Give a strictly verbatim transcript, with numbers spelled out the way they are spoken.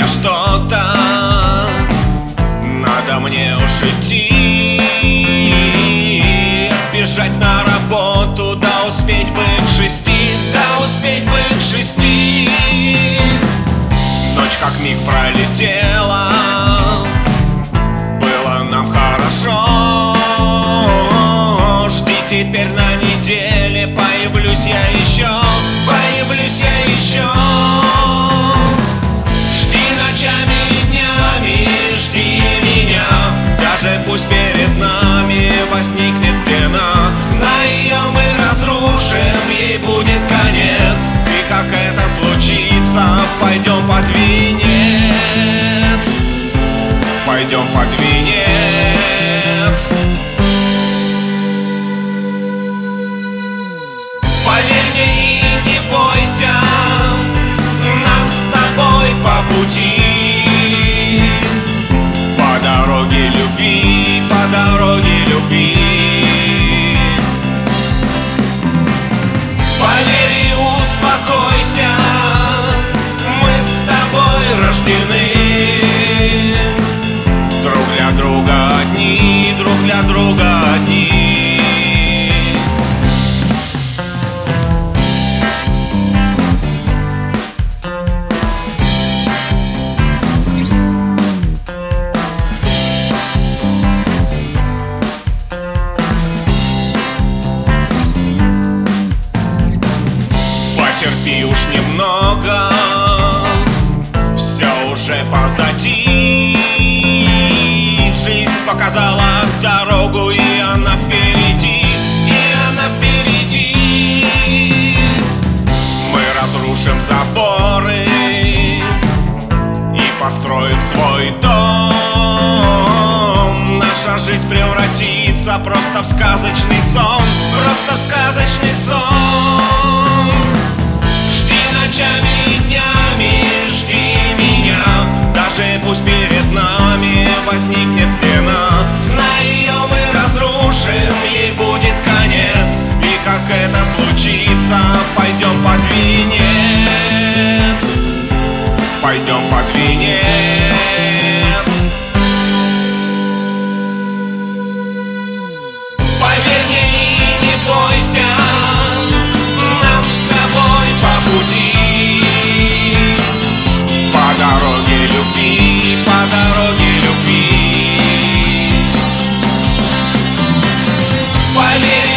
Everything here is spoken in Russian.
что-то, надо мне уж идти, бежать на работу, да успеть бы к шести, да успеть бы к шести. Ночь как миг пролетела, было нам хорошо. Жди теперь на неделе, появлюсь я еще, появлюсь я еще. Жди ночами и днями, жди меня, даже пусть перед нами возникнет стена. Знай ее мы разрушим, ей будет конец. И как это случится, пойдем под венец, пойдем под венец. Поверь мне и не бойся, нам с тобой по пути, по дороге любви, по дороге любви. Поверь и успокойся, мы с тобой рождены друг для друга одни, друг для друга одни. Потерпи уж немного, все уже позади. Жизнь показала дорогу, и она впереди, и она впереди. Мы разрушим заборы и построим свой дом. Наша жизнь превратится просто в сказочный сон, просто в сказочный сон. Ночами и днями жди меня, даже пусть перед нами возникнет стена. Знай ее мы разрушим, ей будет конец. И как это случится, пойдем под венец, пойдем под венец. Поверь мне и не бойся, нам с тобой по пути, по дороге любви, по дороге любви. Поверь